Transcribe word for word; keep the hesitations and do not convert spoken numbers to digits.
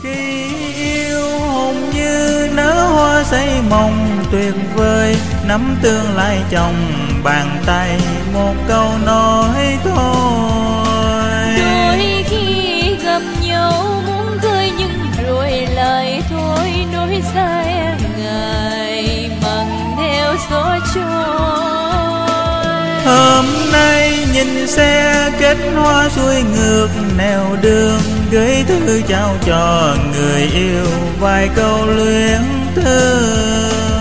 Khi yêu hồn như nở hoa say mộng tuyệt vời, nắm tương lai trong bàn tay, một câu nói thôi. Đôi khi gặp nhau muốn cười nhưng rồi lại thôi, nỗi xa e ngại mang theo gió trôi. Hôm nay nhìn xe kết hoa xuôi ngược nẻo đường, gửi thư trao cho người yêu vài câu luyến thương.